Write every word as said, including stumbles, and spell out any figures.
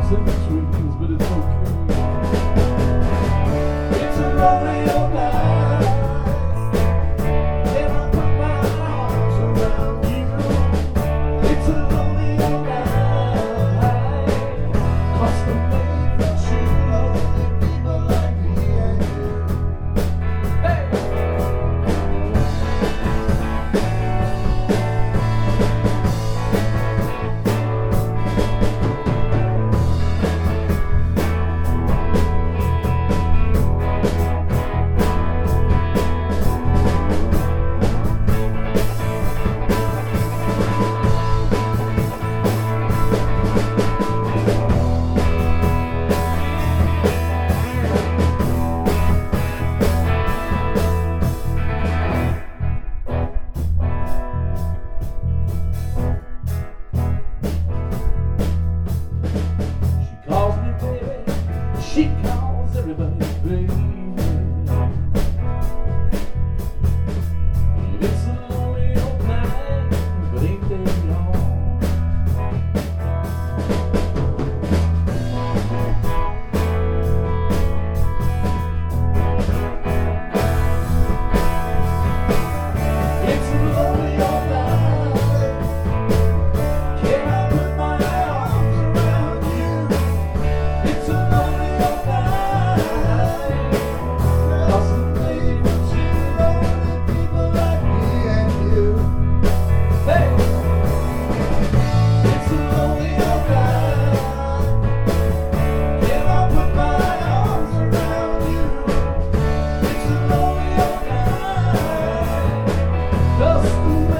cemeteries, but it's okay. It's a lonely old night. And I put my arms around you. It's a lonely old night. 'Cause the made for two lonely people like me and you. Hey! She calls everybody baby. And it's a lonely old night, but ain't they long? It's a lonely old night. Can I put my arms around you? It's a lonely Just the way